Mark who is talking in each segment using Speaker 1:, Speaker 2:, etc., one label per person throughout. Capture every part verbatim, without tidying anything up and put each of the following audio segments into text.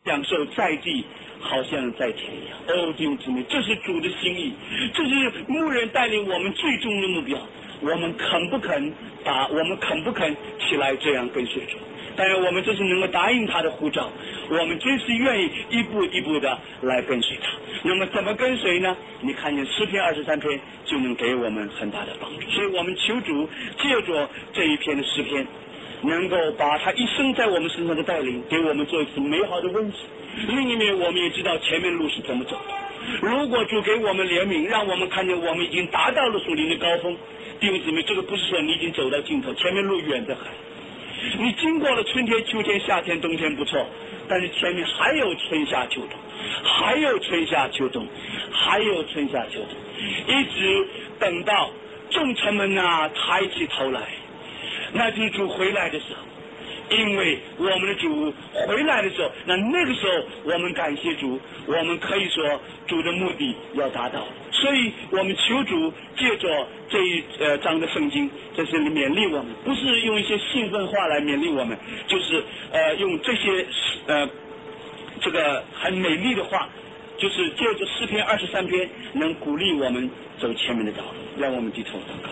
Speaker 1: 享受在地，好像在天一样。哦，弟兄姊妹，这是主的心意，这是牧人带领我们最终的目标。我们肯不肯把我们肯不肯起来这样跟随主？当然，我们这是能够答应他的呼召，我们真是愿意一步一步的来跟随他。那么怎么跟随呢？你看见诗篇二十三篇就能给我们很大的帮助。所以我们求主借着这一篇的诗篇，能够把他一生在我们身上的带领给我们做一次美好的温习。另一面我们也知道前面的路是怎么走的。如果主给我们怜悯，让我们看见我们已经达到了属灵的高峰，弟兄姊妹，这个不是说你已经走到尽头，前面路远得很。你经过了春天、秋天、夏天、冬天不错，但是前面还有春夏秋冬，还有春夏秋冬，还有春夏秋冬，一直等到众臣们啊抬起头来，那就是主回来的时候。因为我们的主回来的时候，那那个时候我们感谢主，我们可以说主的目的要达到。所以我们求主借着这一呃章的圣经，这是勉励我们，不是用一些兴奋话来勉励我们，就是呃用这些呃这个很美丽的话，就是借着诗篇二十三篇，能鼓励我们走前面的道路。让我们低头祷告。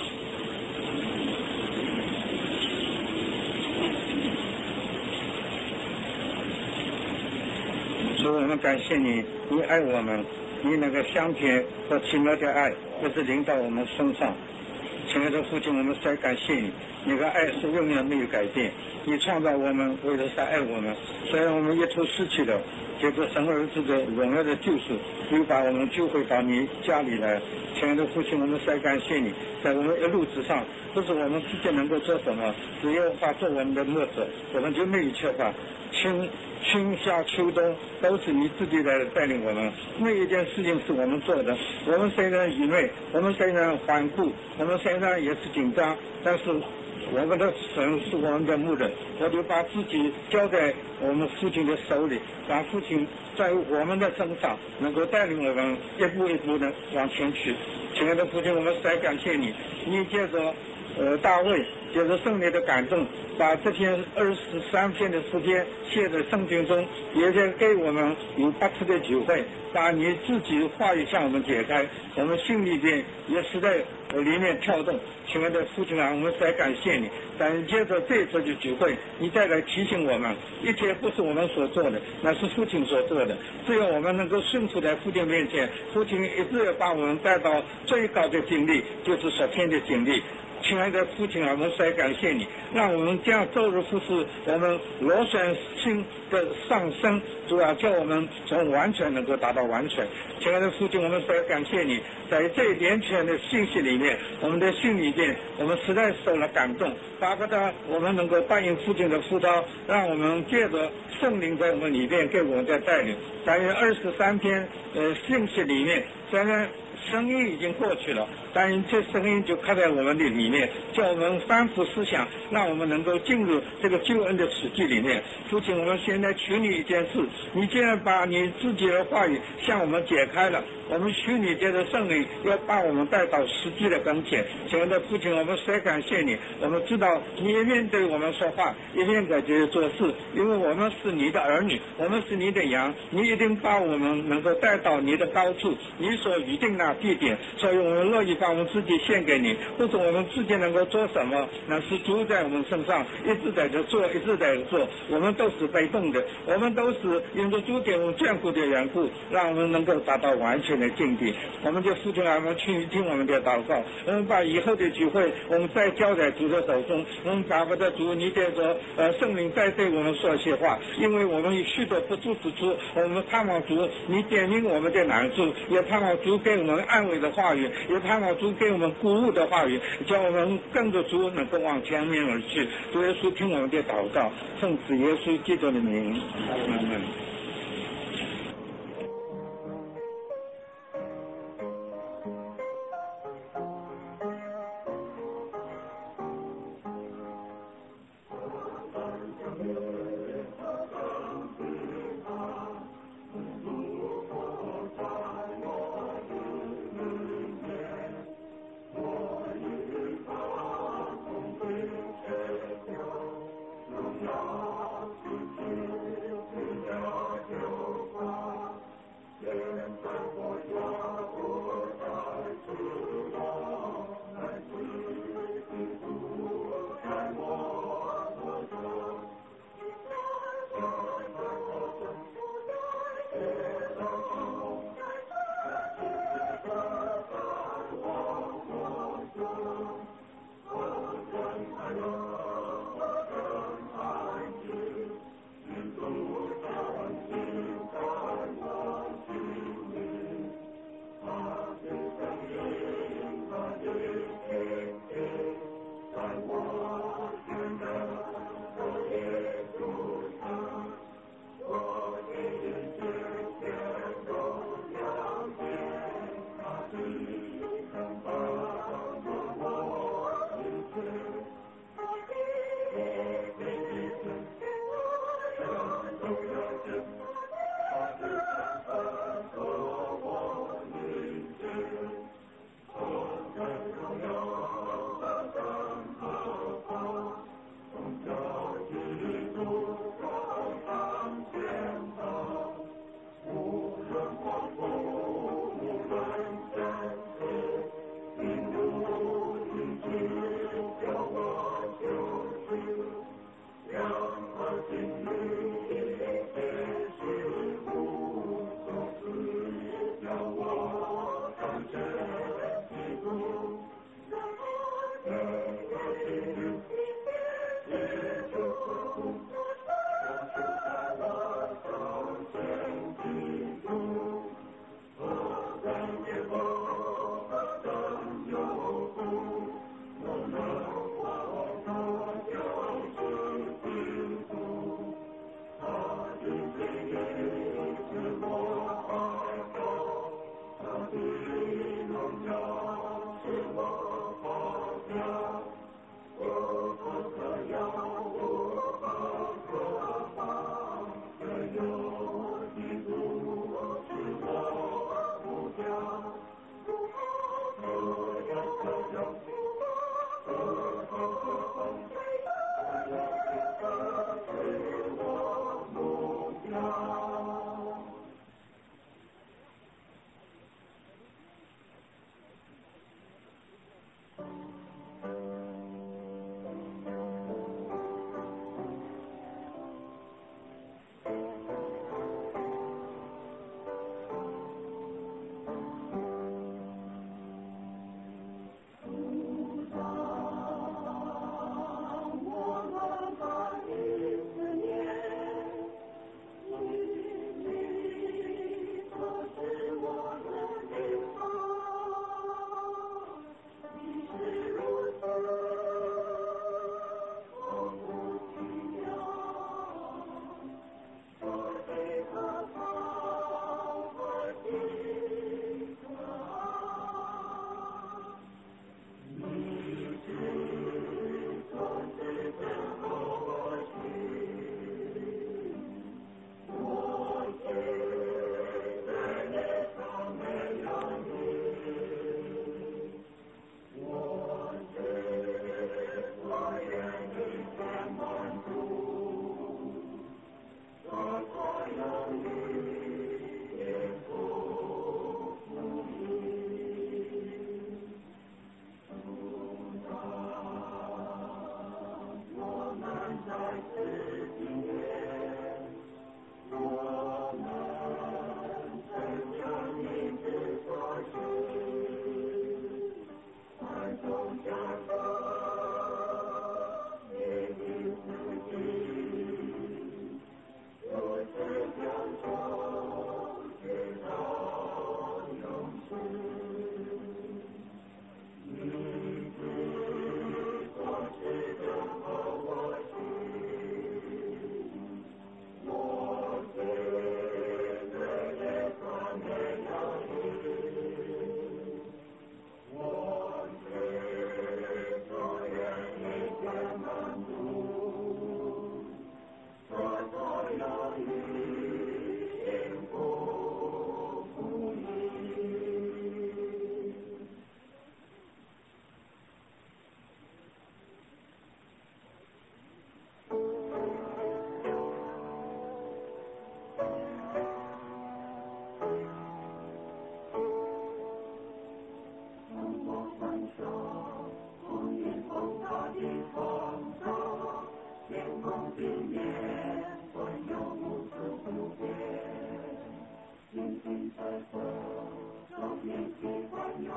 Speaker 2: 主，我们感谢你，你爱我们，你那个香甜和奇妙的爱，不是临到我们身上。亲爱的父亲，我们再感谢你，你的爱是永远没有改变。你创造我们，为了是爱我们，虽然我们一头失去了，结果神儿子的荣耀的救赎，又把我们救回到你家里来。亲爱的父亲，我们再感谢你，在我们一路之上，不是我们自己能够做什么，只要化做我们的牧者，我们就没有缺乏。春春夏秋冬都是你自己来带领我们，每一件事情是我们做的。我们虽然愚昧，我们虽然顽固，我们虽然也是紧张，但是我们的神是我们的牧人，我就把自己交在我们父亲的手里，让父亲在我们的身上能够带领我们一步一步的往前去。亲爱的父亲，我们再感谢你，你借着呃大卫借着圣灵的感动，把这篇二十三篇的诗篇写在圣经中，也在给我们有八次的机会，把你自己的话语向我们解开，我们心里边也是在里面跳动。亲爱的父亲啊，我们再感谢你，但借着这次的机会，你再来提醒我们，一切不是我们所做的，那是父亲所做的。只要我们能够顺服在父亲面前，父亲一直要把我们带到最高的境地，就是十天的境地。亲爱的父亲啊，我们再感谢你，让我们这样周日服侍，我们螺旋性的上升，主要叫我们从完全能够达到完全。亲爱的父亲，我们再感谢你，在这一连串的信息里面，我们的心里面，我们实在受了感动，巴不得我们能够答应父亲的呼召，让我们借着圣灵在我们里面给我们的带领。大约二十三篇呃信息里面，虽然声音已经过去了，但这声音就刻在我们的里面，叫我们反复思想，让我们能够进入这个救恩的实际里面。父亲，我们现在求你一件事，你既然把你自己的话语向我们解开了，我们求你借着圣灵要把我们带到实际的跟前。亲爱的父亲，我们实在感谢你，我们知道你一面对我们说话，一面在这里做事，因为我们是你的儿女，我们是你的羊，你一定把我们能够带到你的高处，你所预定的地点，所以我们乐意把我们自己献给你，不是我们自己能够做什么，那是主在我们身上一直在这做，一直在这做，我们都是被动的，我们都是因着主给我们眷顾的缘故，让我们能够达到完全的境地。我们就父亲啊，我们去听我们的祷告，我们把以后的聚会我们再交在主的手中，我们巴不得主你借着呃圣灵再对我们说些话，因为我们有许多不足之处，我们盼望主你点明我们的难处，也盼望主给我们安慰的话语，也盼望主给我们鼓舞的话语，叫我们跟着主能够往前面而去。主耶稣听我们的祷告，奉主耶稣基督的名，阿门。
Speaker 3: 荣耀是主的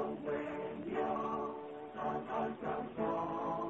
Speaker 3: 唯有他他相逢。